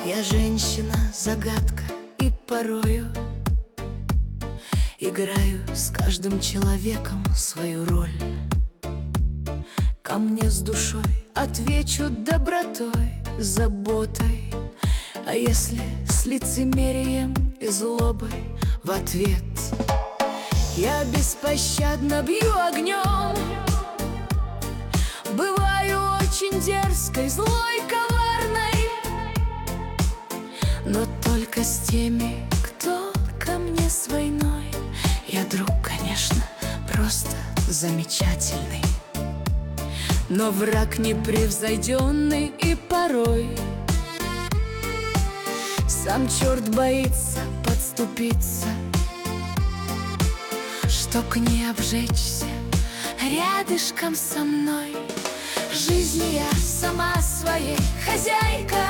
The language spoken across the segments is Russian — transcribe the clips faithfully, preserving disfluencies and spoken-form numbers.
Я женщина-загадка, и порою играю с каждым человеком свою роль. Ко мне с душой отвечу добротой, заботой, а если с лицемерием и злобой в ответ, я беспощадно бью огнем. Бываю очень дерзкой, злой, коварной, но только с теми, кто ко мне с войной. Я друг, конечно, просто замечательный, но враг непревзойденный, и порой сам черт боится подступиться, чтоб не обжечься рядышком со мной. В жизни я сама своей хозяйка,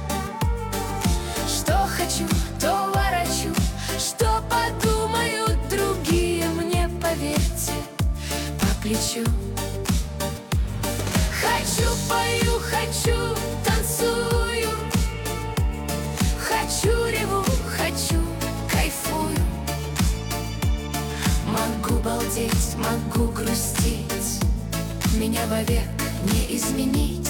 что хочу, то ворочу, что подумают другие, мне, поверьте, по плечу. Хочу, пою, хочу, танцую, хочу, реву, хочу, кайфую. Могу балдеть, могу грустить, меня вовек не изменить.